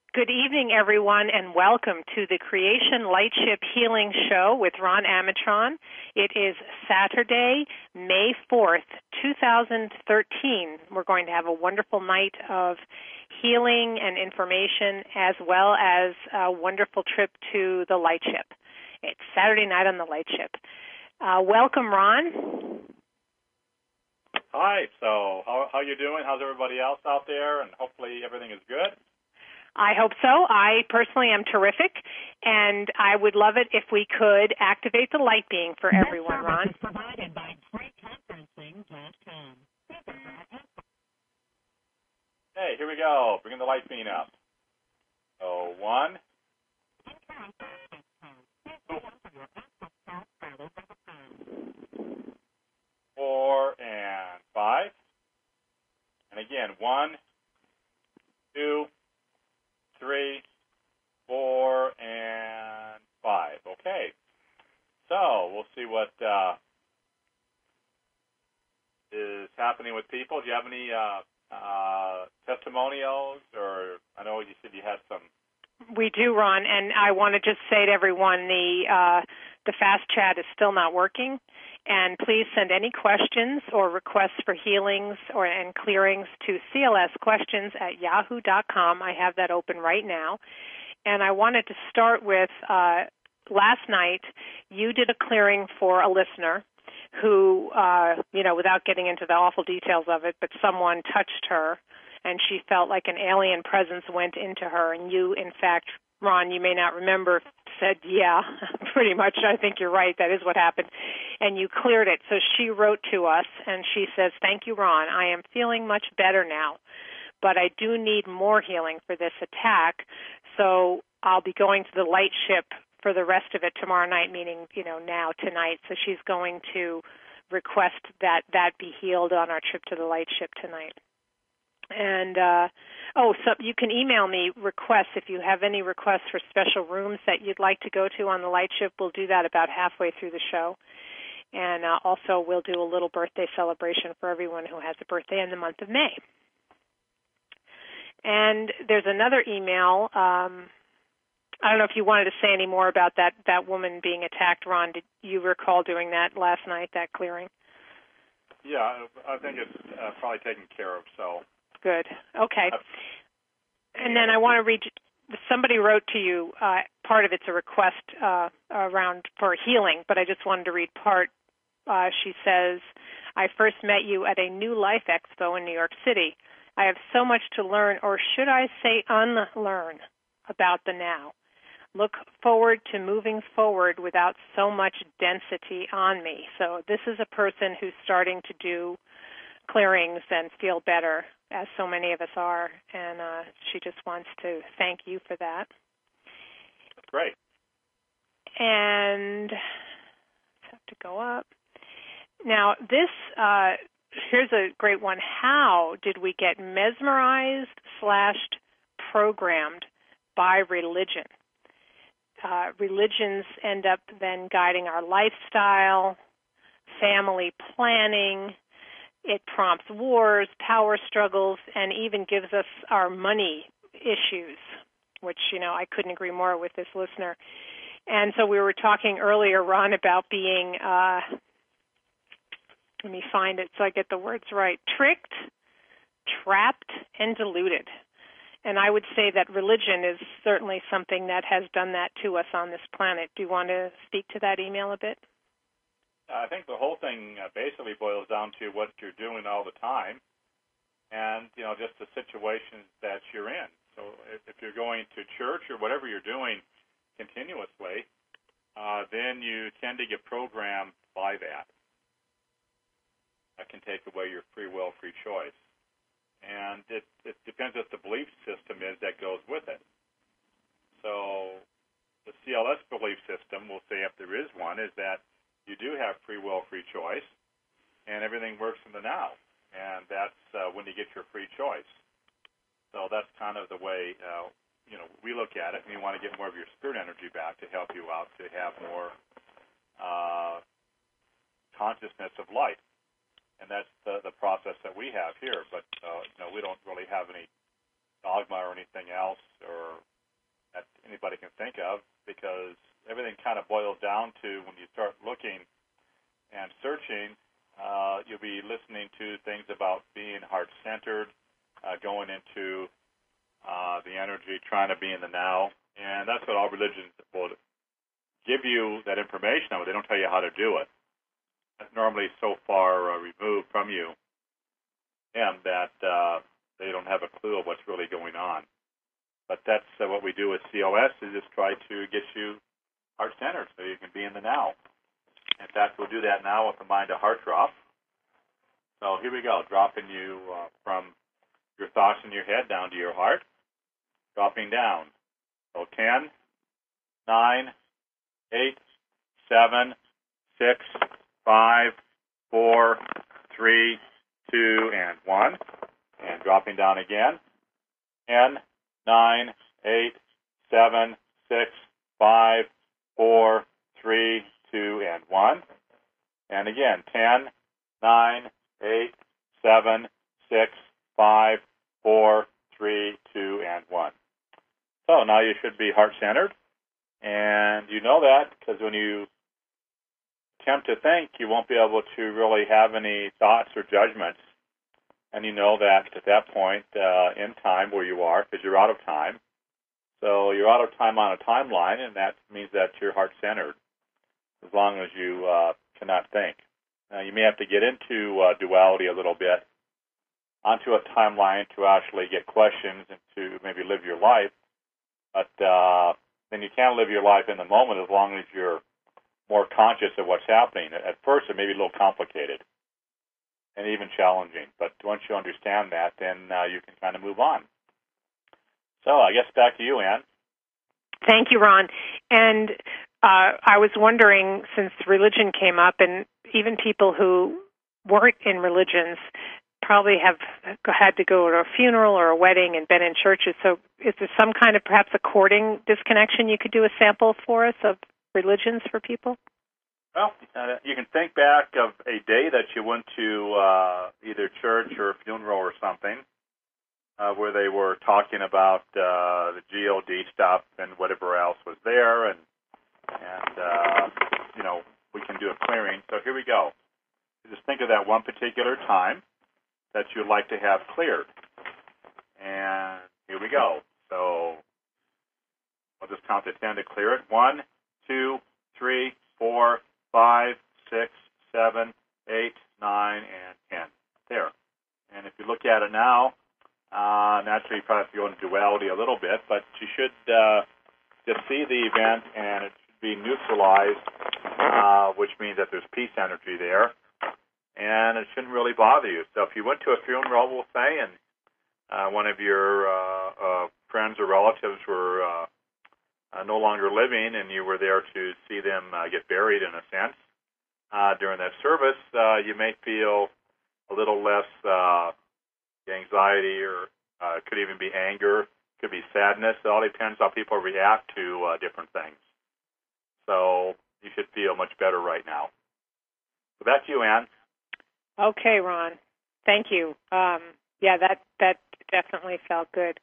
Good evening, everyone, and welcome to the Creation Lightship Healing Show with Ron Amatron. It is Saturday, May 4th, 2013. We're going to have a wonderful night of healing and information, as well as a wonderful trip to the Lightship. It's Saturday night on the Lightship. Welcome, Ron. Hi. So how you doing? How's everybody else out there? And hopefully everything is good. I hope so. I personally am terrific, and I would love it if we could activate the light beam for everyone, Ron. This service is provided by freeconferencing.com. Hey, here we go. Bringing the light beam up. So 1, 2, 4, and 5. And again, 1, 2, 3, 4, and 5. Okay. So we'll see what is happening with people. Do you have any testimonials? Or I know you said you had some. We do, Ron, and I want to just say to everyone, the fast chat is still not working. And please send any questions or requests for healings and clearings to clsquestions@yahoo.com. I have that open right now. And I wanted to start with last night, you did a clearing for a listener who, without getting into the awful details of it, but someone touched her, and she felt like an alien presence went into her. And you, in fact, Ron, you may not remember, said, yeah, pretty much, I think you're right, that is what happened. And you cleared it. So she wrote to us, and she says, thank you, Ron. I am feeling much better now, but I do need more healing for this attack. So I'll be going to the light ship for the rest of it tomorrow night, meaning, now, tonight. So she's going to request that be healed on our trip to the light ship tonight. And, so you can email me requests if you have any requests for special rooms that you'd like to go to on the light ship. We'll do that about halfway through the show. And also we'll do a little birthday celebration for everyone who has a birthday in the month of May. And there's another email. I don't know if you wanted to say any more about that woman being attacked, Ron. Did you recall doing that last night, that clearing? Yeah, I think it's probably taken care of, so. Good. Okay. And then I want to read, somebody wrote to you, part of it's a request around for healing, but I just wanted to read part. She says, I first met you at a New Life Expo in New York City. I have so much to learn, or should I say unlearn, about the now. Look forward to moving forward without so much density on me. So this is a person who's starting to do clearings and feel better, as so many of us are, and she just wants to thank you for that. That's great. And let's have to go up. Now, this, here's a great one. How did we get mesmerized/programmed by religion? Religions end up then guiding our lifestyle, family planning. It prompts wars, power struggles, and even gives us our money issues, which, I couldn't agree more with this listener. And so we were talking earlier, Ron, about being, let me find it so I get the words right, tricked, trapped, and deluded. And I would say that religion is certainly something that has done that to us on this planet. Do you want to speak to that email a bit? I think the whole thing basically boils down to what you're doing all the time and, just the situations that you're in. So if you're going to church or whatever you're doing continuously, then you tend to get programmed by that. That can take away your free will, free choice. And it depends what the belief system is that goes with it. So the CLS belief system, we'll say if there is one, is that you do have free will, free choice, and everything works in the now. And that's when you get your free choice. So that's kind of the way, we look at it, and you want to get more of your spirit energy back to help you out to have more consciousness of light. And that's the process that we have here. But, we don't really have any dogma or anything else or that anybody can think of, because everything kind of boils down to when you start looking and searching, you'll be listening to things about being heart-centered, going into the energy, trying to be in the now. And that's what all religions will give you, that information, but they don't tell you how to do it. That's normally so far removed from you and that they don't have a clue of what's really going on. But that's what we do with COS, is just try to get you heart-centered so you can be in the now. In fact, we'll do that now with the mind to heart drop. So here we go, dropping you from your thoughts in your head down to your heart, dropping down. So 10, 9, 8, 7, 6, 5, 4, 3, 2, and 1. And dropping down again. 10, 9, 8, 7, 6, 5, 4, 3, 2, and 1. And again, 10, 9, 8, 7, 6, 5, 4, 3, 2, and 1. So now you should be heart-centered. And you know that because when you attempt to think, you won't be able to really have any thoughts or judgments. And you know that at that point in time where you are, because you're out of time. So you're out of time on a timeline, and that means that you're heart-centered as long as you cannot think. Now, you may have to get into duality a little bit onto a timeline to actually get questions and to maybe live your life. But then you can live your life in the moment as long as you're more conscious of what's happening. At first, it may be a little complicated and even challenging. But once you understand that, then you can kind of move on. So I guess back to you, Ann. Thank you, Ron. And I was wondering, since religion came up, and even people who weren't in religions probably have had to go to a funeral or a wedding and been in churches. So is there some kind of perhaps according disconnection you could do a sample for us of religions for people? Well, you can think back of a day that you went to either church or a funeral or something where they were talking about the GOD stuff and whatever else was there, and we can do a clearing. So here we go. Just think of that one particular time that you'd like to have cleared. And here we go. So I'll just count to 10 to clear it. 1, 2, 3, 4, 5, 6, 7, 8, 9, and 10. There. And if you look at it now, naturally you probably have to go into duality a little bit, but you should just see the event and it should be neutralized, which means that there's peace energy there. And it shouldn't really bother you. So if you went to a funeral, we'll say, and one of your friends or relatives were no longer living, and you were there to see them get buried, in a sense, during that service, you may feel a little less anxiety, or it could even be anger, could be sadness. It all depends how people react to different things. So you should feel much better right now. So back to you, Ann. Okay, Ron. Thank you. Yeah, that definitely felt good.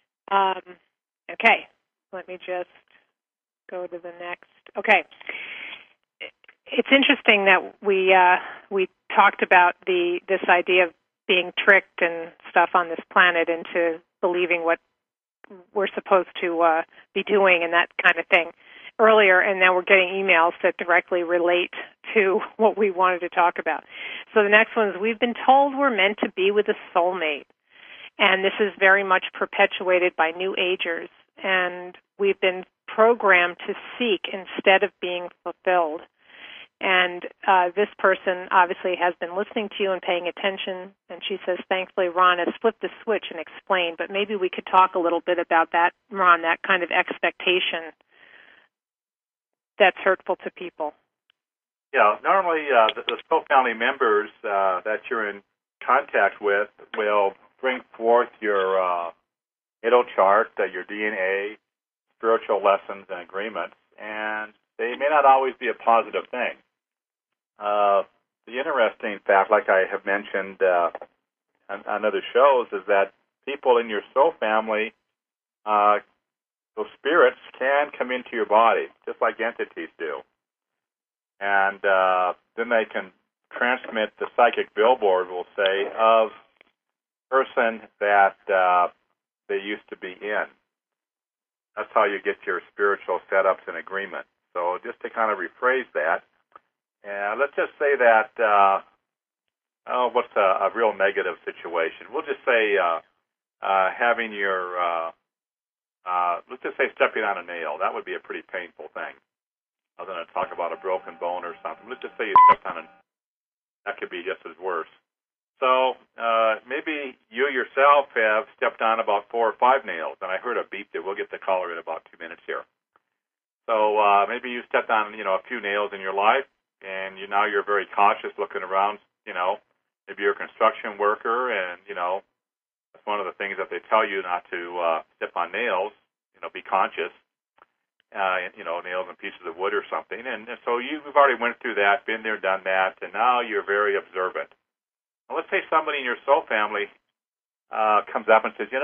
Okay, let me just go to the next. Okay, it's interesting that we talked about this idea of being tricked and stuff on this planet into believing what we're supposed to be doing and that kind of thing earlier, and now we're getting emails that directly relate to what we wanted to talk about. So the next one is, we've been told we're meant to be with a soulmate, and this is very much perpetuated by New Agers, and we've been programmed to seek instead of being fulfilled. And this person obviously has been listening to you and paying attention, and she says, thankfully, Ron has flipped the switch and explained, but maybe we could talk a little bit about that, Ron, that kind of expectation that's hurtful to people. Yeah, normally the soul family members that you're in contact with will bring forth your natal chart, your DNA, spiritual lessons and agreements, and they may not always be a positive thing. The interesting fact, like I have mentioned on other shows, is that people in your soul family, those spirits can come into your body, just like entities do. And then they can transmit the psychic billboard, we'll say, of person that they used to be in. That's how you get your spiritual setups in agreement. So just to kind of rephrase that, let's just say that, what's a real negative situation? We'll just say having your, let's just say stepping on a nail. That would be a pretty painful thing. I was going to talk about a broken bone or something. Let's just say you stepped on a nail. That could be just as worse. So maybe you yourself have stepped on about 4 or 5 nails, and I heard a beep that we'll get the caller in about 2 minutes here. So maybe you stepped on, a few nails in your life, and now you're very cautious looking around, maybe you're a construction worker, and, that's one of the things that they tell you not to step on nails, be conscious, nails and pieces of wood or something. And so you've already went through that, been there, done that, and now you're very observant. Now, let's say somebody in your soul family comes up and says, in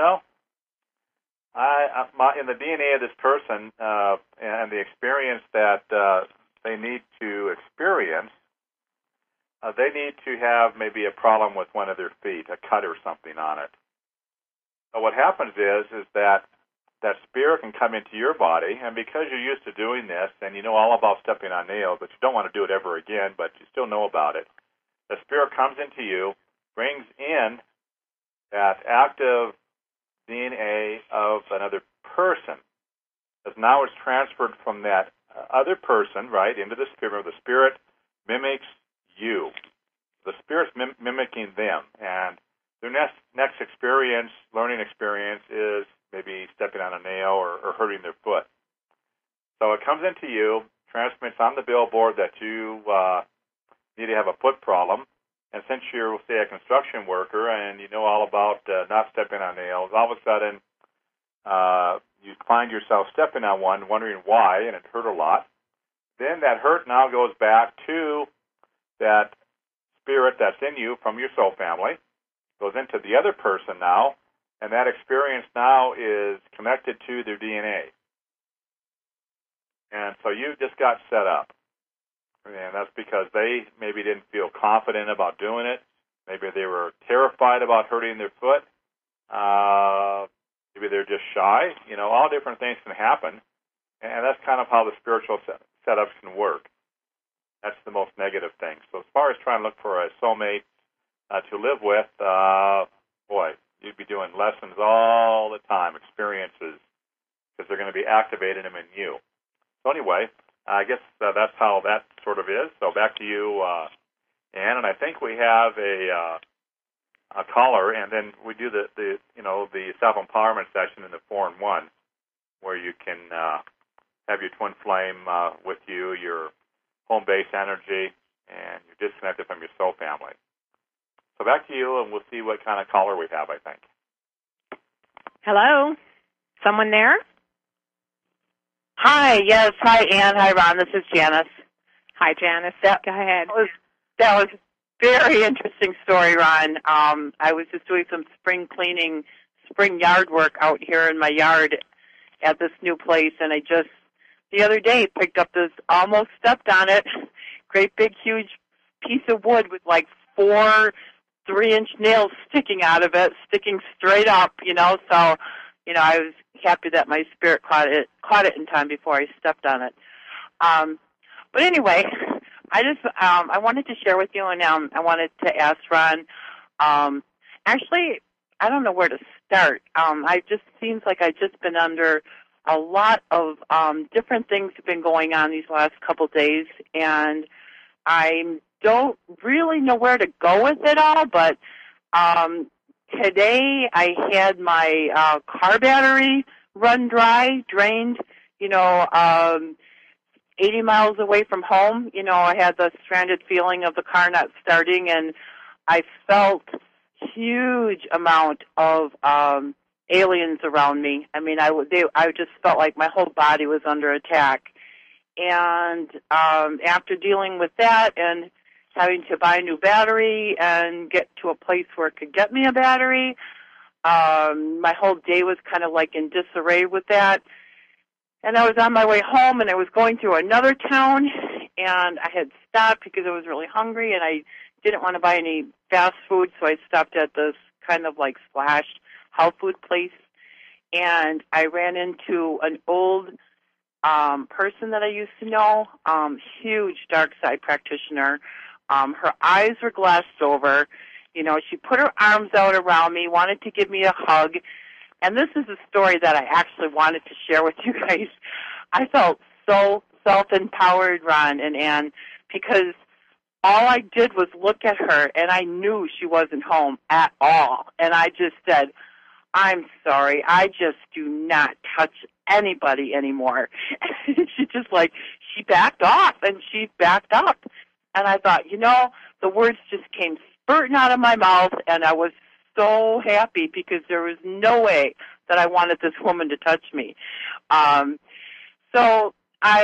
the DNA of this person and the experience that they need to experience, they need to have maybe a problem with one of their feet, a cut or something on it. So what happens is that spirit can come into your body, and because you're used to doing this, and you know all about stepping on nails, but you don't want to do it ever again, but you still know about it, the spirit comes into you, brings in that active DNA of another person, as now it's transferred from that other person, right, into the spirit. The spirit mimics you. The spirit's mimicking them, and their next experience, learning experience, is maybe stepping on a nail or hurting their foot. So it comes into you, transmits on the billboard that you need to have a foot problem, and since you're, say, a construction worker and you know all about not stepping on nails, all of a sudden you find yourself stepping on one, wondering why, and it hurt a lot. Then that hurt now goes back to that spirit that's in you from your soul family, goes into the other person now, and that experience now is connected to their DNA. And so you just got set up. And that's because they maybe didn't feel confident about doing it. Maybe they were terrified about hurting their foot. Maybe they're just shy. All different things can happen. And that's kind of how the spiritual setups can work. That's the most negative thing. So as far as trying to look for a soulmate to live with, you'd be doing lessons all the time, experiences, because they're going to be activating them in you. So anyway, I guess that's how that sort of is. So back to you, Ann, and I think we have a caller, and then we do the self-empowerment session in the 4-in-1, where you can have your twin flame with you, your home base energy, and you're disconnected from your soul family. So back to you, and we'll see what kind of caller we have, I think. Hello? Someone there? Hi, yes. Hi, Ann. Hi, Ron. This is Janice. Hi, Janice. Go ahead. That was a very interesting story, Ron. I was just doing some spring yard work out here in my yard at this new place, and I just, the other day, picked up this, almost stepped on it, great big huge piece of wood with like 4 3-inch nails sticking out of it, sticking straight up, so, I was happy that my spirit caught it in time before I stepped on it. But anyway, I wanted to share with you, and I wanted to ask Ron, actually, I don't know where to start. I just seems like I've just been under a lot of different things have been going on these last couple days, and I don't really know where to go with it all, but today I had my car battery run dry, drained, 80 miles away from home. I had the stranded feeling of the car not starting, and I felt huge amount of aliens around me. I mean, I just felt like my whole body was under attack. And after dealing with that and having to buy a new battery and get to a place where it could get me a battery, my whole day was kind of like in disarray with that. And I was on my way home, and I was going through another town, and I had stopped because I was really hungry, and I didn't want to buy any fast food, so I stopped at this kind of like slash health food place, and I ran into an old person that I used to know, huge dark side practitioner. Her eyes were glassed over. You know, she put her arms out around me, wanted to give me a hug. And this is a story that I actually wanted to share with you guys. I felt so self-empowered, Ron and Ann, because all I did was look at her, and I knew she wasn't home at all. And I just said, I'm sorry, I just do not touch anybody anymore. And she backed off, and she backed up. And I thought, you know, the words just came spurting out of my mouth, and I was so happy because there was no way that I wanted this woman to touch me. So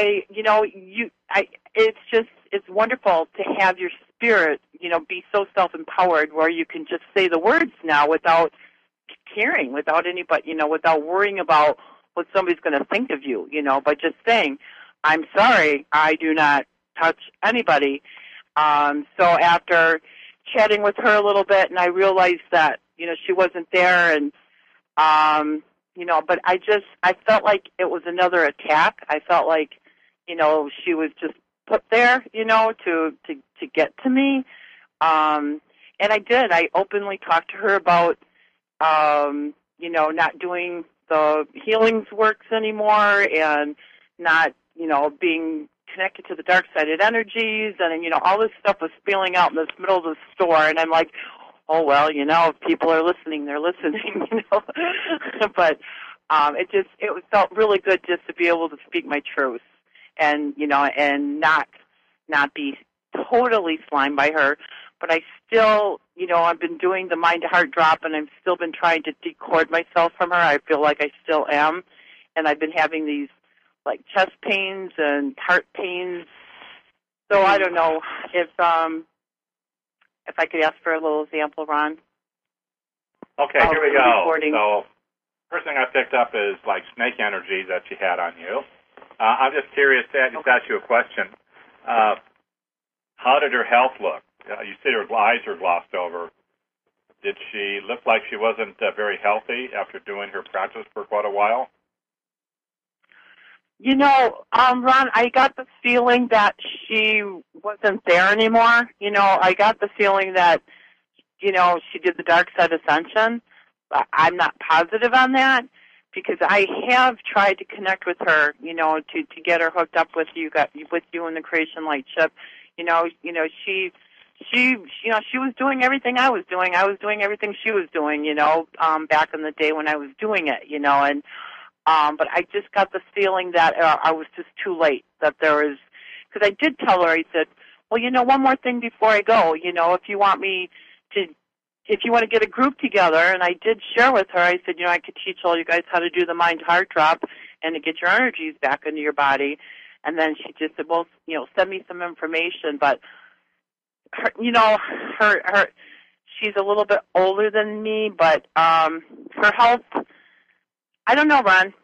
it's wonderful to have your spirit, you know, be so self-empowered where you can just say the words now without caring, without anybody, you know, without worrying about what somebody's going to think of you, you know, by just saying, I'm sorry, I do not touch anybody. So after chatting with her a little bit, and I realized that, you know, she wasn't there, and, you know, but I felt like it was another attack. I felt like, you know, she was just put there, you know, to get to me. And I did. I openly talked to her about, you know, not doing the healings works anymore, and not, you know, being connected to the dark-sided energies, and, you know, all this stuff was spilling out in the middle of the store, and I'm like, oh, well, you know, if people are listening, they're listening, you know. But it felt really good just to be able to speak my truth, and, you know, and not be totally slimed by her. But I still, you know, I've been doing the mind-to-heart drop, and I've still been trying to decord myself from her. I feel like I still am, and I've been having these, like, chest pains and heart pains. So I don't know if I could ask for a little example, Ron. Okay, here we go. Recording. So first thing I picked up is like snake energy that she had on you. I'm just curious to just ask you a question. How did her health look? You said her eyes were glossed over. Did she look like she wasn't very healthy after doing her practice for quite a while? You know, Ron, I got the feeling that she wasn't there anymore. You know, I got the feeling that, you know, she did the dark side ascension. I'm not positive on that because I have tried to connect with her, you know, to get her hooked up with you in the Creation Light ship. You know, she was doing everything I was doing. I was doing everything she was doing, you know, back in the day when I was doing it, you know, and but I just got the feeling that I was just too late, that there was, because I did tell her, I said, well, you know, one more thing before I go, you know, if you want to get a group together, and I did share with her, I said, you know, I could teach all you guys how to do the mind-heart drop and to get your energies back into your body. And then she just said, well, you know, send me some information. But, her, you know, she's a little bit older than me, but her health, I don't know, Ron.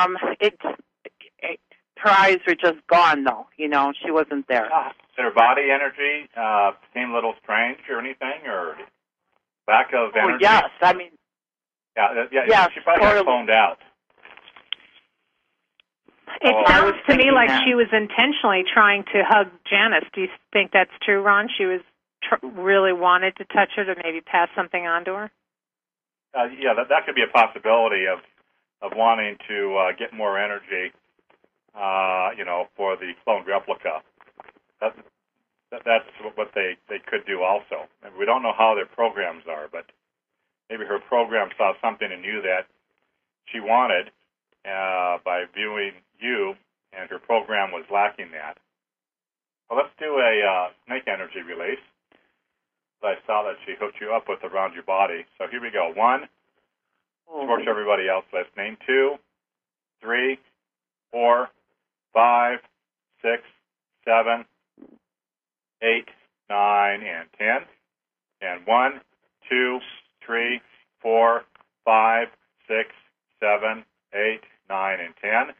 Her eyes are just gone, though. You know, she wasn't there. Did her body energy seem a little strange or anything, or lack of energy? Oh, yes. I mean, yeah, she probably got phoned out. It sounds to me like she was intentionally trying to hug Janice. Do you think that's true, Ron? She was really wanted to touch her to maybe pass something on to her? Yeah, that could be a possibility of wanting to get more energy, you know, for the clone replica. That's what they could do also. And we don't know how their programs are, but maybe her program saw something in you that she wanted by viewing you, and her program was lacking that. Well, let's do a snake energy release. I saw that she hooked you up with around your body. So here we go. 1. Works everybody else listening. 2, 3, 4, 5, 6, 7, 8, 9, and 10. And 1, 2, 3, 4, 5, 6, 7, 8, 9, and 10.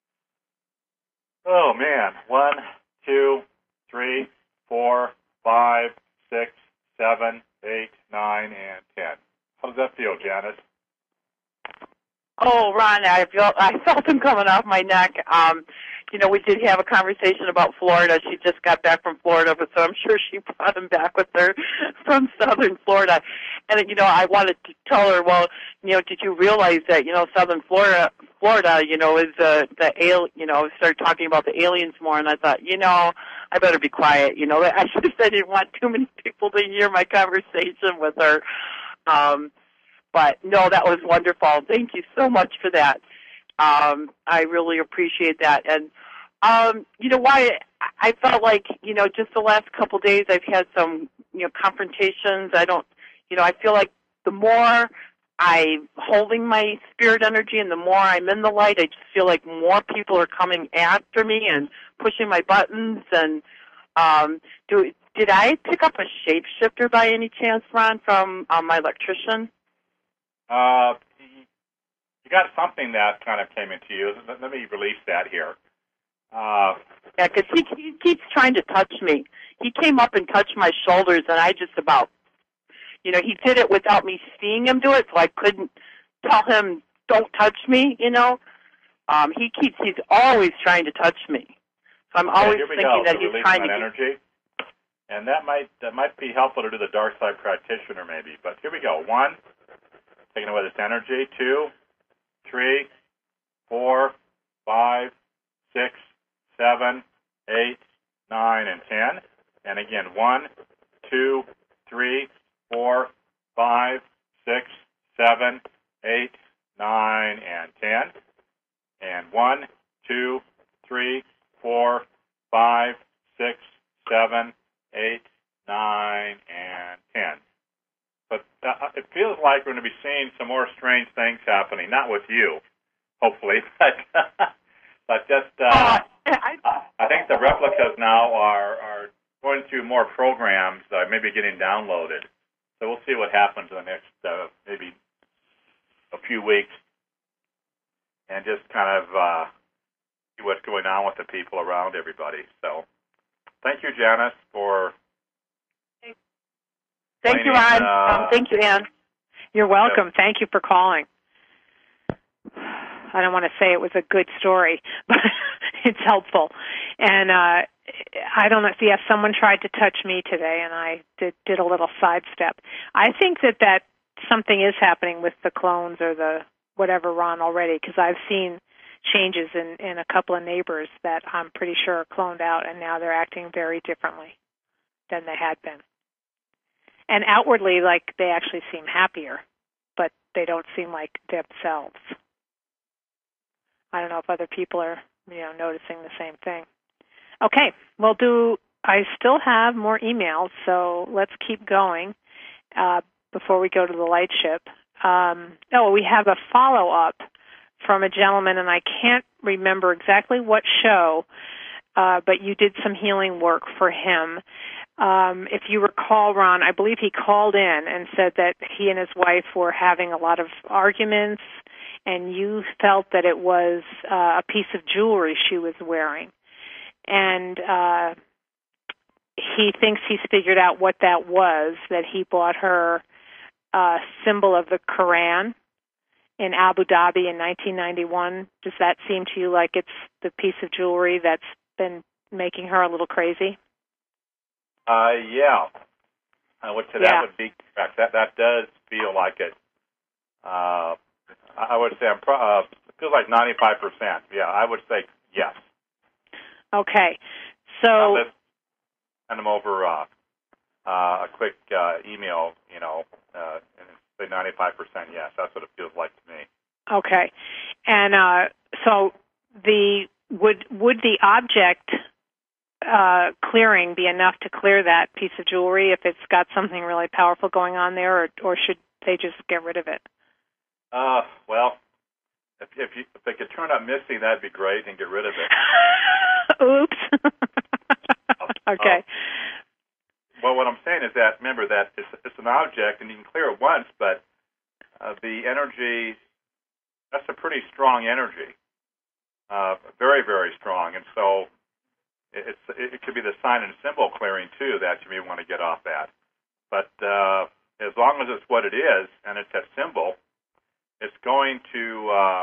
Oh, man. 1, 2, 3, 4, 5, 6, 7, 8, 9, and 10. How does that feel, Janice? Oh, Ron, I felt them coming off my neck. We did have a conversation about Florida. She just got back from Florida, but so I'm sure she brought him back with her from Southern Florida. And I wanted to tell her, well, did you realize that Southern Florida, is started talking about the aliens more, and I thought, I better be quiet. I should have said I didn't want too many people to hear my conversation with her. But no, that was wonderful. Thank you so much for that. I really appreciate that. And why I felt like, just the last couple of days I've had some, confrontations. I feel like the more I'm holding my spirit energy and the more I'm in the light, I just feel like more people are coming after me and pushing my buttons. And did I pick up a shapeshifter by any chance, Ron, from my electrician? You got something that kind of came into you. Let me release that here. Yeah, because he keeps trying to touch me. He came up and touched my shoulders, and I just about, he did it without me seeing him do it, so I couldn't tell him, don't touch me, He's always trying to touch me. So I'm always thinking that he's trying to energy. And that might be helpful to do the dark side practitioner maybe. But here we go. 1, taking away this energy. 2, 3, 4, 5, 6, 7, 8, 9, and 10. And again, 1, 2, 3, 4, 5, 6, 7, 8, 9, and 10. And 1, 2, 3, 4, 5, 6, 7, 8, 9, and 10. But it feels like we're going to be seeing some more strange things happening. Not with you, hopefully, but just I think the replicas now are going through more programs, maybe getting downloaded. So we'll see what happens in the next maybe a few weeks, and just kind of see what's going on with the people around everybody. So thank you, Janice, for. Thank you, Ron. Thank you, Ann. You're welcome. Thank you for calling. I don't want to say it was a good story, but it's helpful. And I don't know. Yes, someone tried to touch me today, and I did a little sidestep. I think that something is happening with the clones or the whatever, Ron, already, because I've seen changes in a couple of neighbors that I'm pretty sure are cloned out, and now they're acting very differently than they had been. And outwardly, like, they actually seem happier, but they don't seem like themselves. I don't know if other people are, noticing the same thing. Okay, I still have more emails, so let's keep going before we go to the light ship. We have a follow-up from a gentleman, and I can't remember exactly what show, but you did some healing work for him. If you recall, Ron, I believe he called in and said that he and his wife were having a lot of arguments, and you felt that it was a piece of jewelry she was wearing. And he thinks he's figured out what that was, that he bought her a symbol of the Quran in Abu Dhabi in 1991. Does that seem to you like it's the piece of jewelry that's been making her a little crazy? Yeah. I would say that would be correct. That does feel like it. I would say it feels like 95%. Yeah, I would say yes. Okay. So let's send them over a quick email, and say 95% yes. That's what it feels like to me. Okay. And so would the object clearing be enough to clear that piece of jewelry if it's got something really powerful going on there, or should they just get rid of it? Well, if they could turn up missing, that'd be great, and get rid of it. Oops. Okay. Well, what I'm saying is that, remember that it's an object, and you can clear it once, but the energy, that's a pretty strong energy, very, very strong. And so it could be the sign and symbol clearing, too, that you may want to get off that. But as long as it's what it is, and it's a symbol, it's going to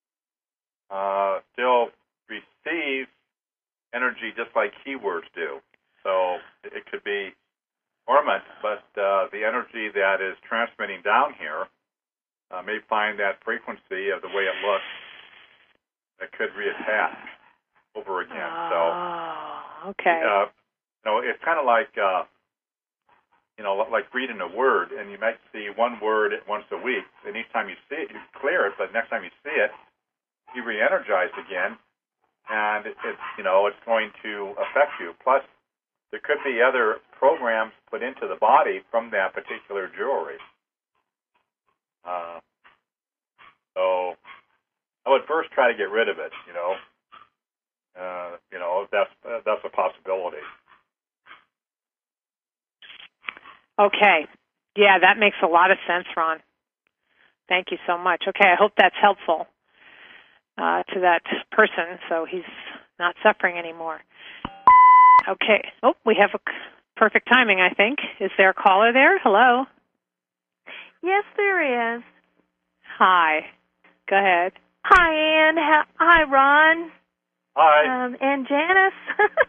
still receive energy just like keywords do. So it could be dormant, but the energy that is transmitting down here may find that frequency of the way it looks that could reattach over again. Okay. It's kind of like like reading a word, and you might see one word once a week, and each time you see it, you clear it, but next time you see it, you re-energize again, and it's going to affect you. Plus, there could be other programs put into the body from that particular jewelry. So I would first try to get rid of it. That's a possibility. Okay. Yeah, that makes a lot of sense, Ron. Thank you so much. Okay, I hope that's helpful to that person so he's not suffering anymore. Okay. Oh, we have a perfect timing, I think. Is there a caller there? Hello? Yes, there is. Hi. Go ahead. Hi, Ann. Hi, Ron. Hi. And Janice.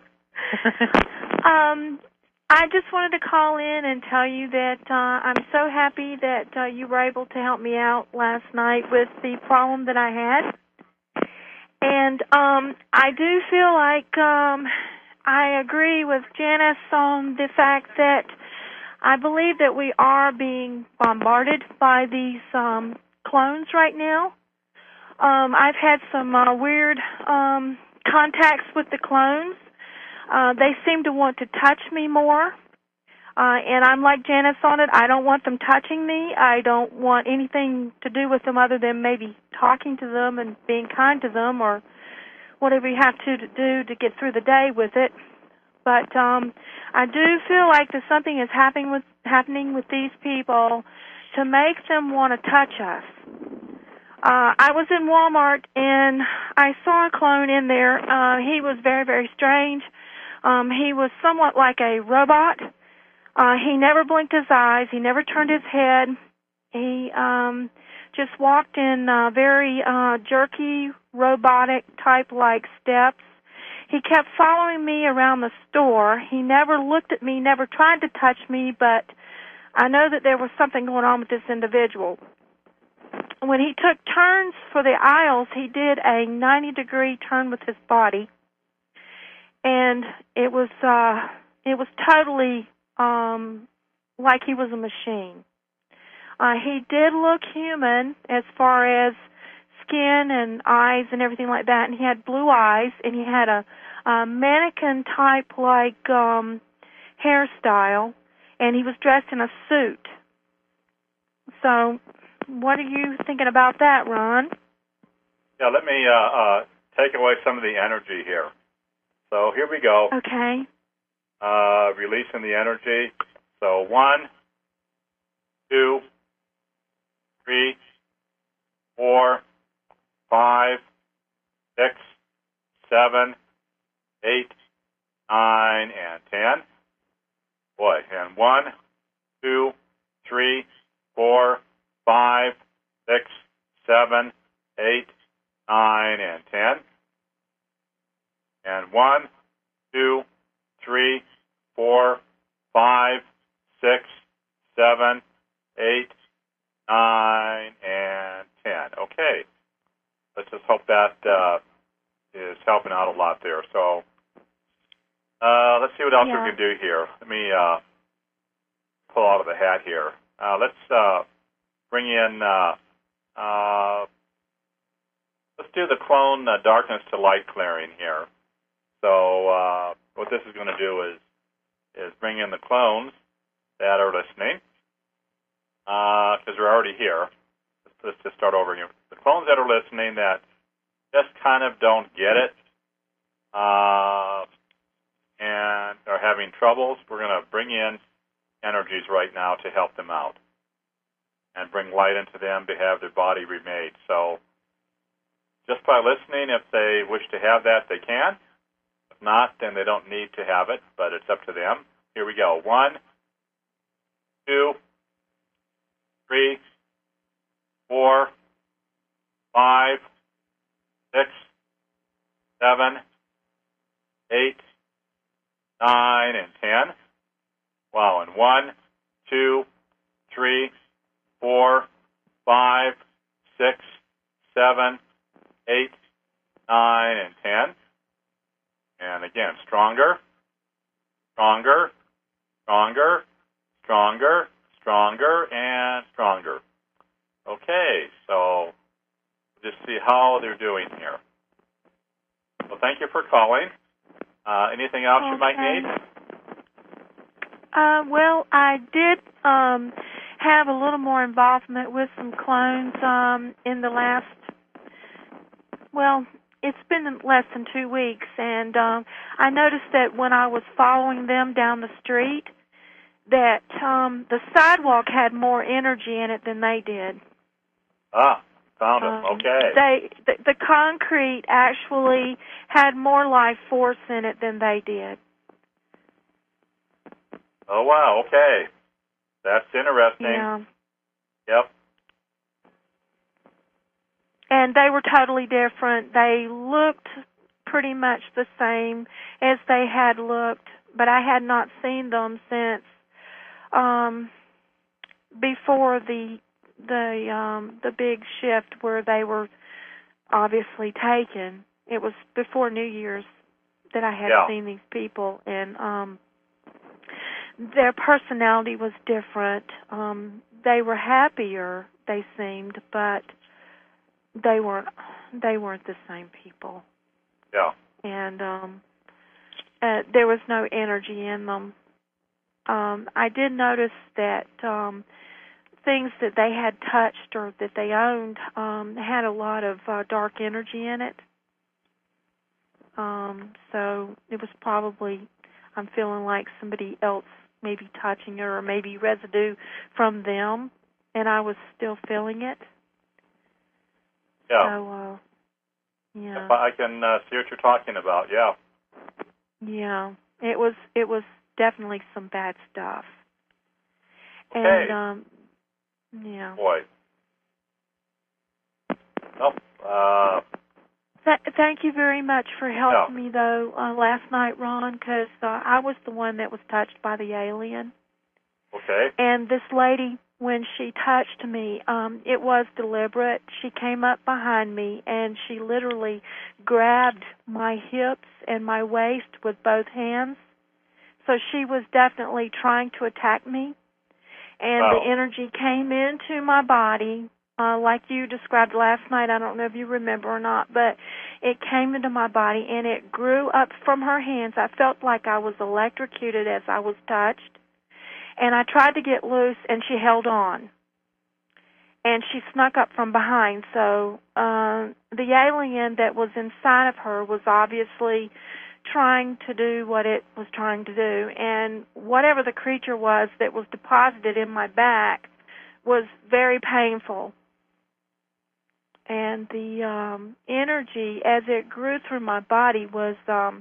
I just wanted to call in and tell you that I'm so happy that you were able to help me out last night with the problem that I had. And I do feel like I agree with Janice on the fact that I believe that we are being bombarded by these clones right now. I've had some weird contacts with the clones. They seem to want to touch me more. And I'm like Janice on it. I don't want them touching me. I don't want anything to do with them other than maybe talking to them and being kind to them or whatever you have to do to get through the day with it. But I do feel like there's something is happening with these people to make them want to touch us. I was in Walmart, and I saw a clone in there. He was very, very strange. He was somewhat like a robot. He never blinked his eyes. He never turned his head. He just walked in very jerky, robotic type-like steps. He kept following me around the store. He never looked at me, never tried to touch me, but I know that there was something going on with this individual. When he took turns for the aisles, he did a 90-degree turn with his body, and it was totally like he was a machine. He did look human as far as skin and eyes and everything like that, and he had blue eyes, and he had a mannequin-type like hairstyle, and he was dressed in a suit. So what are you thinking about that, Ron? Yeah, let me take away some of the energy here. So here we go. Okay. Releasing the energy. So 1, 2, 3, 4, 5, 6, 7, 8, 9, and 10. Boy, and 1, 2, 3, 4, 5, 6, 7, 8, 9, and 10. And 1, 2, 3, 4, 5, 6, 7, 8, 9, and 10. Okay. Let's just hope that is helping out a lot there. So let's see what else we can do here. Let me pull out of the hat here. Let's bring in, let's do the clone darkness to light clearing here. So what this is going to do is bring in the clones that are listening, because they're already here. Let's just start over here. The clones that are listening that just kind of don't get it and are having troubles, we're going to bring in energies right now to help them out. and bring light into them to have their body remade. So just by listening, if they wish to have that, they can. If not, then they don't need to have it, but it's up to them. Here we go. 1, 2, 3, 4, 5, 6, 7, 8, 9, and 10. Wow, and 1, 2, 3, 4, 5, 6, 7, 8, 9, and 10. And again, stronger, stronger, stronger, stronger, stronger, and stronger. Okay, so just see how they're doing here. Well, thank you for calling. Anything else you might need? Well, I did have a little more involvement with some clones in the last, well, it's been less than 2 weeks, and I noticed that when I was following them down the street, that the sidewalk had more energy in it than they did. Ah, found them. Okay. The concrete actually had more life force in it than they did. Oh, wow. Okay. That's interesting. Yeah. Yep. And they were totally different. They looked pretty much the same as they had looked, but I had not seen them since before the big shift where they were obviously taken. It was before New Year's that I had seen these people, and their personality was different. They were happier, they seemed, but they weren't the same people. Yeah. And there was no energy in them. I did notice that things that they had touched or that they owned had a lot of dark energy in it. So it was probably, I'm feeling like somebody else maybe touching her, or maybe residue from them, and I was still feeling it. Yeah. So, yeah. I can see what you're talking about. Yeah. Yeah. It was definitely some bad stuff. Okay. And yeah. Boy. Well, thank you very much for helping me, though, last night, Ron, because I was the one that was touched by the alien. Okay. And this lady, when she touched me, it was deliberate. She came up behind me, and she literally grabbed my hips and my waist with both hands. So she was definitely trying to attack me. And the energy came into my body, like you described last night. I don't know if you remember or not, but it came into my body, and it grew up from her hands. I felt like I was electrocuted as I was touched. And I tried to get loose, and she held on. And she snuck up from behind. So the alien that was inside of her was obviously trying to do what it was trying to do. And whatever the creature was that was deposited in my back was very painful. And the energy, as it grew through my body, was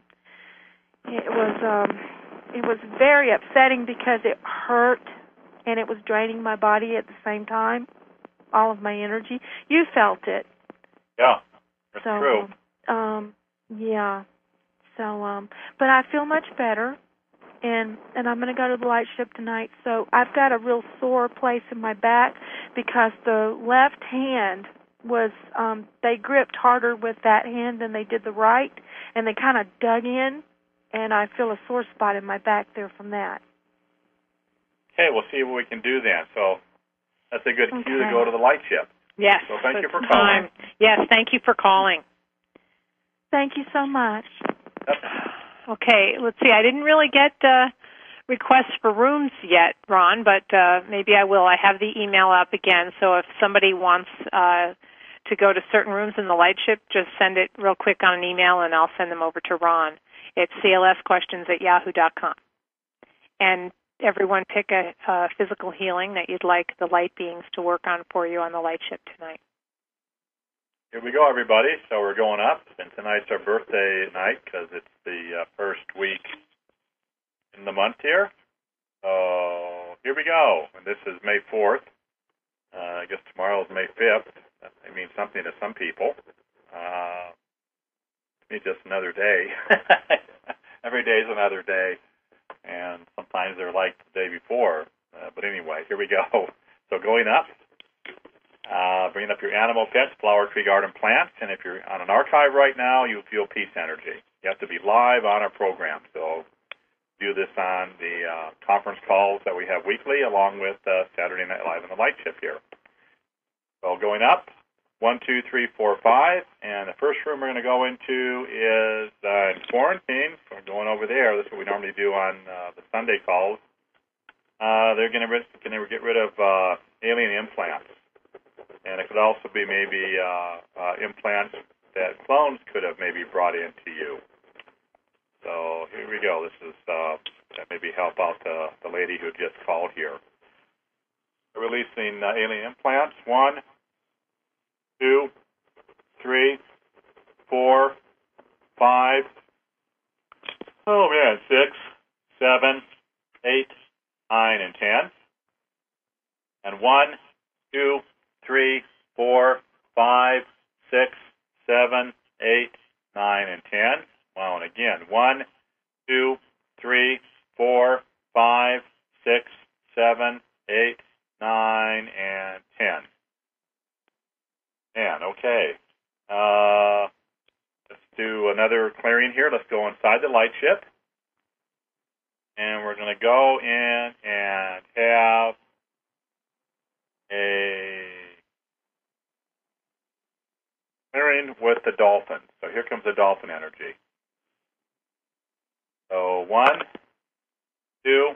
it was very upsetting because it hurt and it was draining my body at the same time, all of my energy. You felt it. Yeah, that's true. Yeah. So, but I feel much better, and I'm going to go to the light ship tonight. So I've got a real sore place in my back because the left hand was, they gripped harder with that hand than they did the right, and they kind of dug in. And I feel a sore spot in my back there from that. Okay, we'll see what we can do then. So that's a good cue to go to the light ship. Yes. So thank you for calling. Yes, thank you for calling. Thank you so much. Yep. Okay, let's see. I didn't really get requests for rooms yet, Ron, but maybe I will. I have the email up again, so if somebody wants to go to certain rooms in the light ship, just send it real quick on an email, and I'll send them over to Ron. It's clsquestions@yahoo.com. And everyone pick a physical healing that you'd like the light beings to work on for you on the light ship tonight. Here we go, everybody. So we're going up, and tonight's our birthday night because it's the first week in the month here. So here we go. And this is May 4th. I guess tomorrow is May 5th. That means something to some people. It's just another day. Every day is another day. And sometimes they're like the day before. But anyway, here we go. So going up. Bringing up your animal pets, flower, tree, garden, plants, and if you're on an archive right now, you feel peace energy. You have to be live on our program, so do this on the conference calls that we have weekly, along with Saturday Night Live on the Light Ship here. So going up, 1, 2, 3, 4, 5, and the first room we're going to go into is in quarantine. So we're going over there. This is what we normally do on the Sunday calls. They're going to get rid of alien implants. And it could also be maybe implants that clones could have maybe brought into you. So here we go. This is that maybe help out the lady who just called here. We're releasing alien implants. 1, 2, 3, 4, 5. Oh man, 6, 7, 8, 9, and 10. And 1, 2, 3, 4, 5, 6, 7, 8, 9, and 10. Wow, and again, 1, 2, 3, 4, 5, 6, 7, 8, 9, and 10. And okay. Let's do another clearing here. Let's go inside the light ship. And we're going to go in and have a clearing with the dolphin. So here comes the dolphin energy. So 1, 2,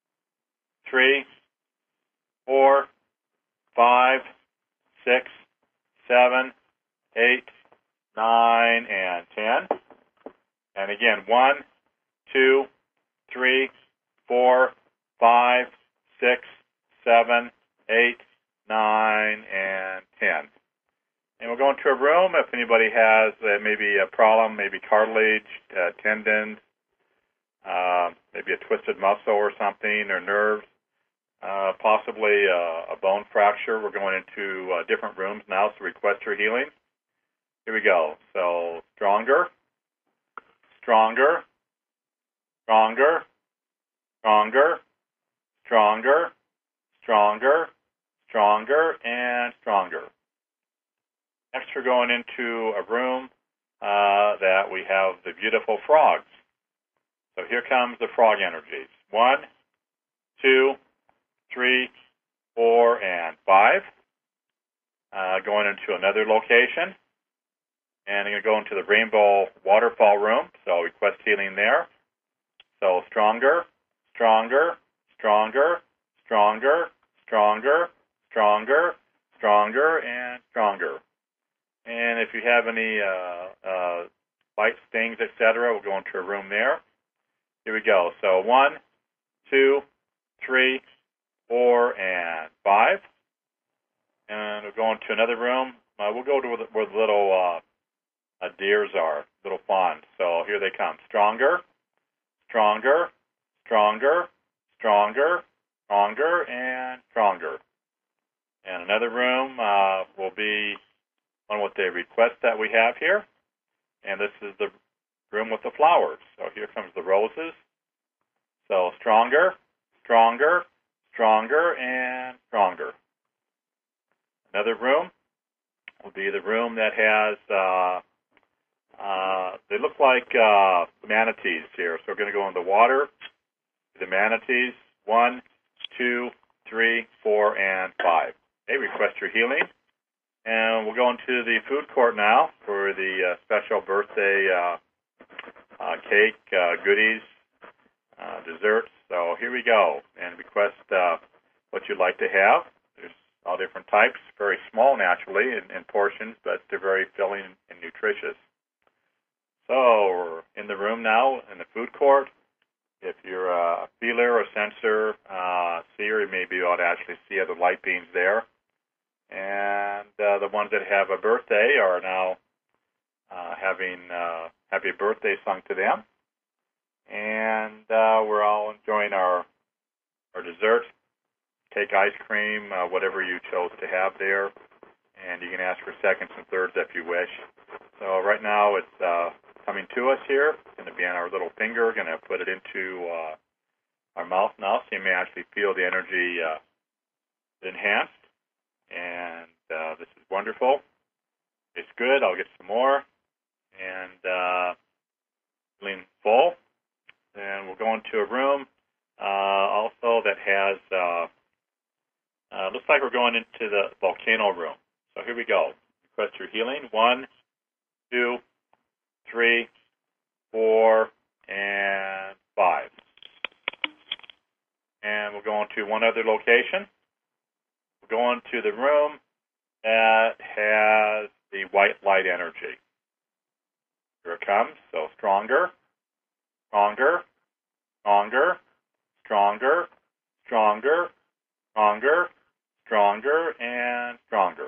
3, 4, 5, 6, 7, 8, 9, and 10. And again, 1, 2, 3, 4, 5, 6, 7, 8, 9, and 10. And we'll go into a room if anybody has maybe a problem, maybe cartilage, tendons, maybe a twisted muscle or something, or nerves, possibly a bone fracture. We're going into different rooms now, so request your healing. Here we go. So stronger, stronger, stronger, stronger, stronger, stronger, stronger, and stronger. Next, we're going into a room that we have the beautiful frogs. So here comes the frog energies. 1, 2, 3, 4, and 5. Going into another location. And I'm going to go into the rainbow waterfall room. So request healing there. So stronger, stronger, stronger, stronger, stronger, stronger, stronger, and stronger. And if you have any light stings, etc., we'll go into a room there. Here we go. So 1, 2, 3, 4, and 5. And we'll go into another room. We'll go to where the little deers are, little fawns. So here they come. Stronger, stronger, stronger, stronger, stronger, and stronger. And another room will be one with the request that we have here. And this is the room with the flowers. So here comes the roses. So stronger, stronger, stronger, and stronger. Another room will be the room that has, they look like manatees here. So we're going to go in the water, the manatees, 1, 2, 3, 4, and 5. Okay, request your healing. And we'll go into the food court now for the special birthday cake, goodies, desserts. So here we go. And request what you'd like to have. There's all different types, very small naturally in portions, but they're very filling and nutritious. So we're in the room now in the food court. If you're a feeler or sensor, seer, you may be able to actually see other light beings there. And the ones that have a birthday are now having happy birthday sung to them. And we're all enjoying our dessert, cake, ice cream, whatever you chose to have there. And you can ask for seconds and thirds if you wish. So right now it's coming to us here. It's going to be on our little finger. We're going to put it into our mouth now, so you may actually feel the energy enhanced. And this is wonderful. It's good. I'll get some more. And feeling full. And we'll go into a room also that has, looks like we're going into the volcano room. So here we go. Request your healing. 1, 2, 3, 4, and 5. And we'll go into one other location. We'll go into the room that has the white light energy. Here it comes. So stronger, stronger, stronger, stronger, stronger, stronger, stronger, and stronger.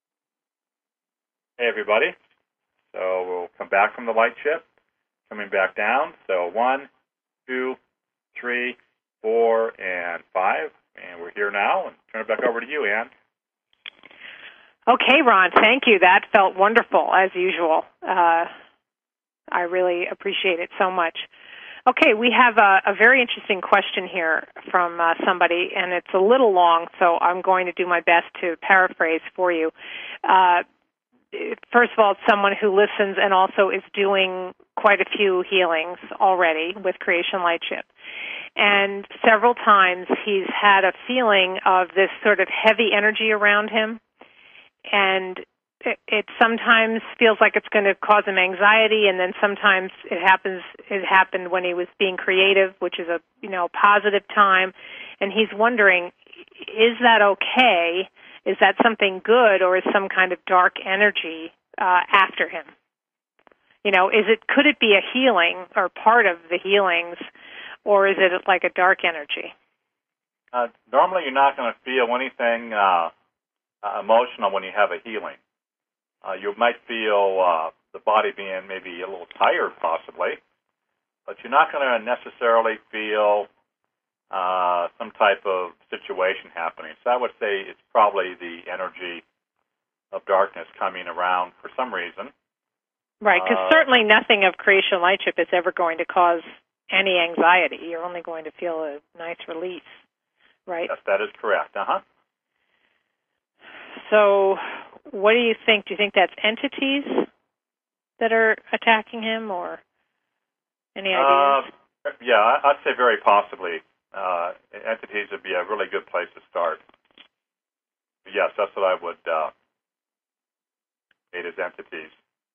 Hey, everybody. So we'll come back from the light ship, coming back down. So 1, 2, 3, 4, and 5. And we're here now. And turn it back over to you, Ann. Okay, Ron, thank you. That felt wonderful, as usual. I really appreciate it so much. Okay, we have a very interesting question here from somebody, and it's a little long, so I'm going to do my best to paraphrase for you. First of all, it's someone who listens and also is doing quite a few healings already with Creation Lightship. And several times he's had a feeling of this sort of heavy energy around him, and it sometimes feels like it's going to cause him anxiety, and then sometimes it happened when he was being creative, which is a positive time, and he's wondering, is that okay? Is that something good, or is some kind of dark energy after him? Could it be a healing or part of the healings, or is it like a dark energy? Normally, you're not going to feel anything emotional when you have a healing. You might feel the body being maybe a little tired, possibly, but you're not going to necessarily feel some type of situation happening. So I would say it's probably the energy of darkness coming around for some reason. Right, because certainly nothing of Creation Lightship is ever going to cause any anxiety. You're only going to feel a nice release, right? Yes, that is correct. So what do you think? Do you think that's entities that are attacking him, or any ideas? Yeah, I'd say very possibly. Entities would be a really good place to start. Yes, that's what I would state as entities.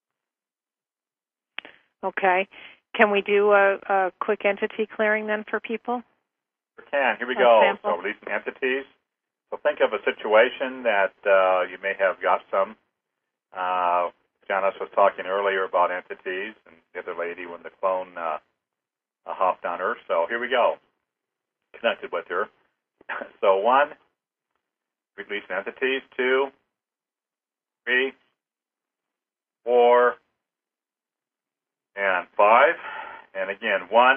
Okay. Can we do a quick entity clearing then for people? We can. Here we go. So releasing entities. So think of a situation that you may have got some. Janice was talking earlier about entities, and the other lady when the clone hopped on her. So here we go. Connected with her. So 1, releasing entities. 2, 3, 4, and 5. And again, 1,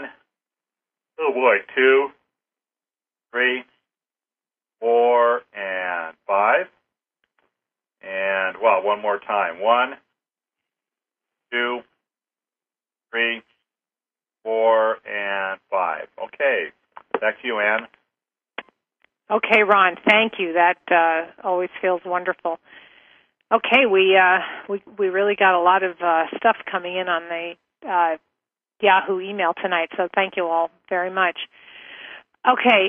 2, 3, 4, and 5. And, one more time. 1, 2, 3, 4, and 5. Okay. Back to you, Ann. Okay, Ron, thank you. That always feels wonderful. Okay, we really got a lot of stuff coming in on the Yahoo email tonight, so thank you all very much. Okay,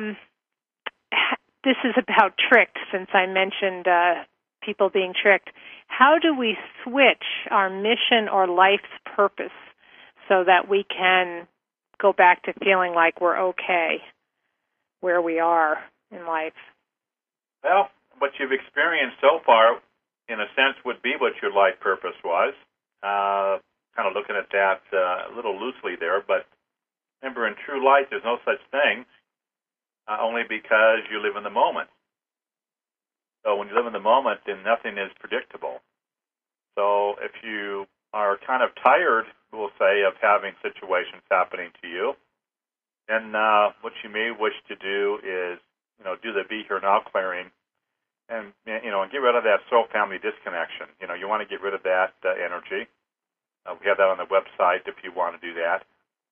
this is about tricked, since I mentioned people being tricked. How do we switch our mission or life's purpose so that we can go back to feeling like we're okay where we are in life? Well, what you've experienced so far, in a sense, would be what your life purpose was. Kind of looking at that a little loosely there, but Remember, in true life, there's no such thing, only because you live in the moment. So when you live in the moment, then nothing is predictable. So if you are kind of tired, we'll say, of having situations happening to you, then what you may wish to do is, do the Be Here Now clearing, and and get rid of that soul-family disconnection. You want to get rid of that energy. We have that on the website if you want to do that.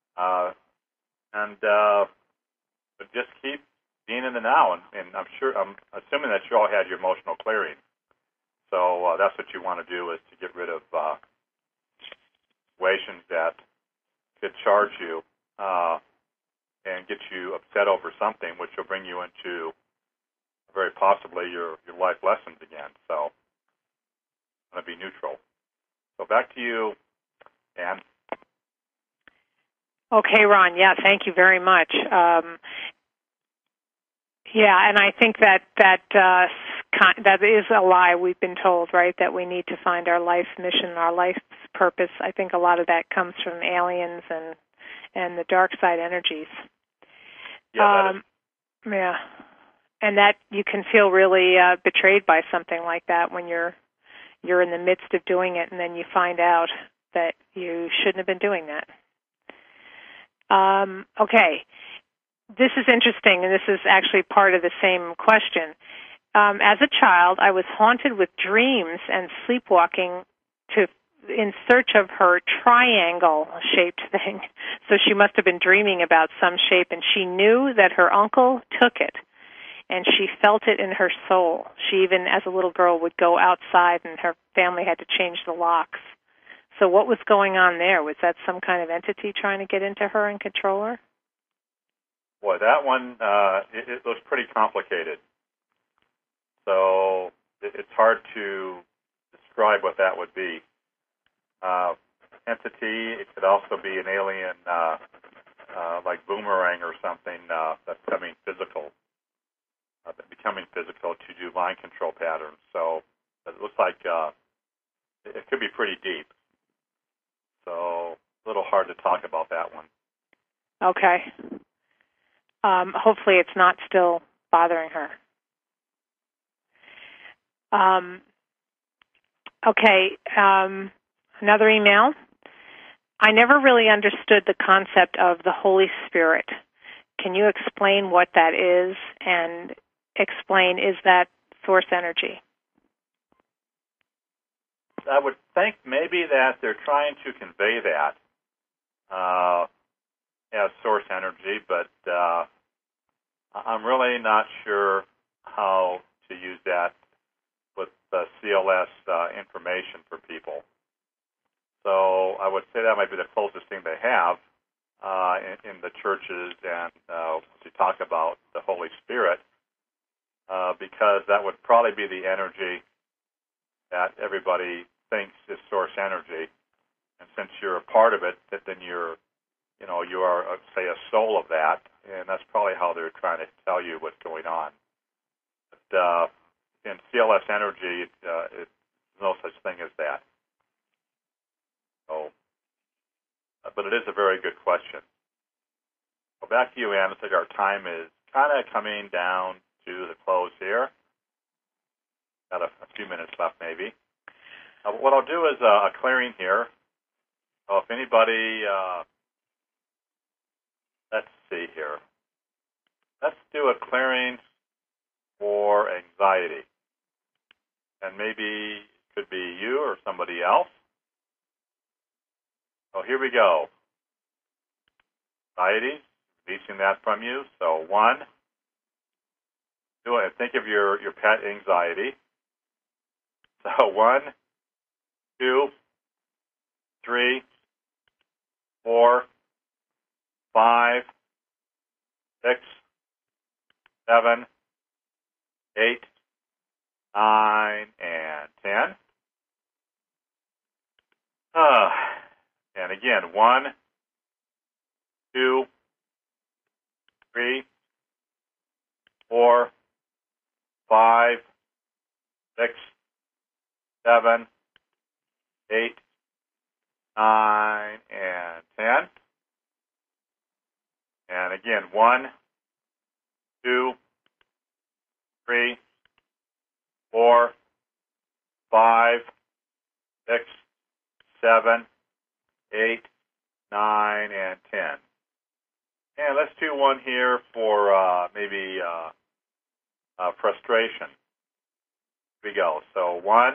But just keep being in the now, and I'm assuming that you all had your emotional clearing. So that's what you want to do, is to get rid of situations that could charge you and get you upset over something, which will bring you into very possibly your life lessons again. So I'm going to be neutral. So back to you, Ann. Okay, Ron. Yeah, thank you very much. And I think that is a lie we've been told, right? That we need to find our life mission, our life's purpose. I think a lot of that comes from aliens and the dark side energies. Yeah. Yeah, and that you can feel really betrayed by something like that when you're in the midst of doing it, and then you find out that you shouldn't have been doing that. Okay. This is interesting, and this is actually part of the same question. As a child, I was haunted with dreams and sleepwalking in search of her triangle-shaped thing. So she must have been dreaming about some shape, and she knew that her uncle took it, and she felt it in her soul. She even, as a little girl, would go outside, and her family had to change the locks. So what was going on there? Was that some kind of entity trying to get into her and control her? Boy, that one, it was pretty complicated. So it's hard to describe what that would be. Entity, it could also be an alien like Boomerang or something that's becoming physical to do mind control patterns. So it looks like it could be pretty deep. So a little hard to talk about that one. Okay. Hopefully it's not still bothering her. Another email. I never really understood the concept of the Holy Spirit. Can you explain what that is, and explain, is that source energy? I would think maybe that they're trying to convey that as source energy, but I'm really not sure how to use that with CLS information for people. So I would say that might be the closest thing they have in the churches and to talk about the Holy Spirit, because that would probably be the energy that everybody thinks is source energy. And since you're a part of it, then you are, say, a soul of that, and that's probably how they're trying to tell you what's going on. But in CLS energy, there's no such thing as that. So, but it is a very good question. Well, back to you, Ann. I think our time is kind of coming down to the close here. Got a few minutes left, maybe. What I'll do is a clearing here. So if anybody, let's see here. Let's do a clearing for anxiety. And maybe it could be you or somebody else. So here we go. Anxiety, releasing that from you. So 1, do it. Think of your pet anxiety. So 1, 2, 3, 4, 5, 6, 7, 8, 9, and 10. And again, 1, 2, 3, 4, 5, 6, 7, 8, 9, and 10. And again, 1, 2, 3, 4, 5, 6, 7, 8, 9, and 10. And let's do one here for maybe frustration. Here we go. So 1,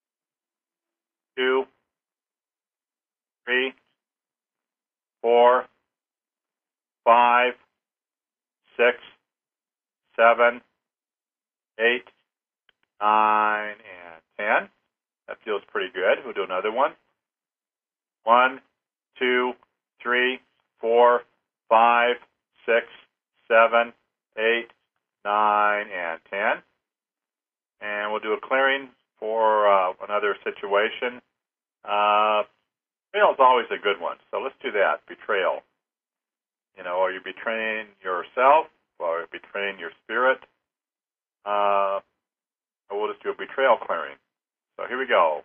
2, 3, 4, 5, 6, 7, 8, 9, and 10. That feels pretty good. We'll do another one. 1, 2, 3, 4, 5, 6, 7, 8, 9, and 10. And we'll do a clearing for another situation. Betrayal is always a good one, so let's do that. Betrayal. You know, are you betraying yourself, or are you betraying your spirit? Or we'll just do a betrayal clearing. So here we go.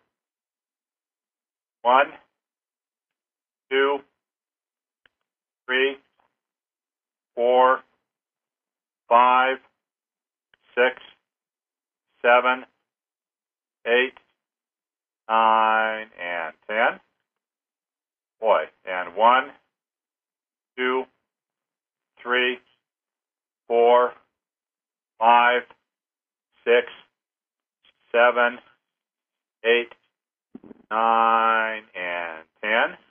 1, 2, 3, 4, 5, 6, 7, 8, 9, and 10. Boy, and 1, 2, 3, 4, 5, 6, 7, 8, 9, and 10.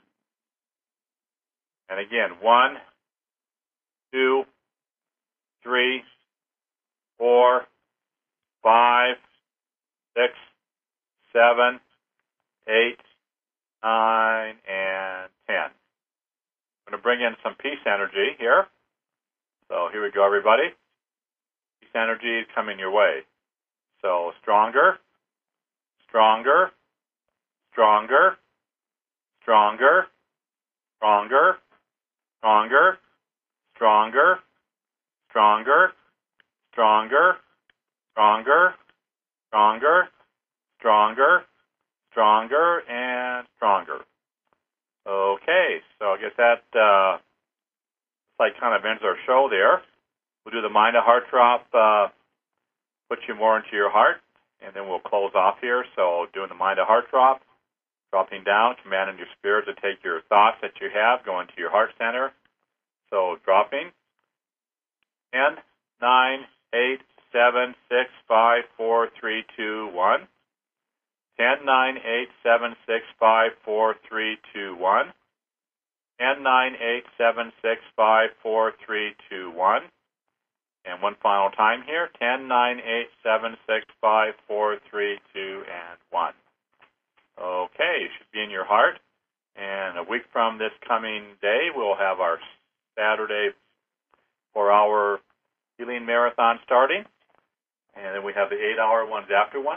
And again, 1, 2, 3, 4, 5, 6, 7, 8, 9, and 10. I'm going to bring in some peace energy here. So here we go, everybody. Peace energy is coming your way. So stronger, stronger, stronger, stronger, stronger, stronger, stronger, stronger, stronger, stronger, stronger, stronger, stronger, and stronger. Okay, so I guess that kind of ends our show there. We'll do the Mind to Heart drop, put you more into your heart, and then we'll close off here. So doing the Mind to Heart drop, dropping down, commanding your spirit to take your thoughts that you have, go into your heart center. So dropping. 10, 9, 8, 7, 6, 5, 4, 3, 2, 1. 10, 9, 8, 7, 6, 5, 4, 3, 2, 1. 10, 9, 8, 7, 6, 5, 4, 3, 2, 1. And one final time here. 10, 9, 8, 7, 6, 5, 4, 3, 2, and 1. Okay, you should be in your heart. And a week from this coming day, we'll have our Saturday 4-hour healing marathon starting. And then we have the 8-hour ones after one.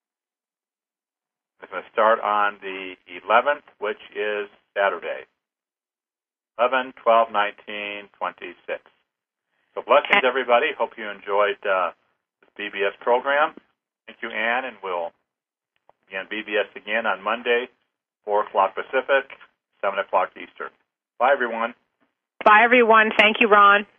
It's going to start on the 11th, which is Saturday. 11, 12, 19, 26. So blessings, everybody. Hope you enjoyed this BBS program. Thank you, Ann, and we'll begin BBS again on Monday, 4 o'clock Pacific, 7 o'clock Eastern. Bye, everyone. Bye, everyone. Thank you, Ron.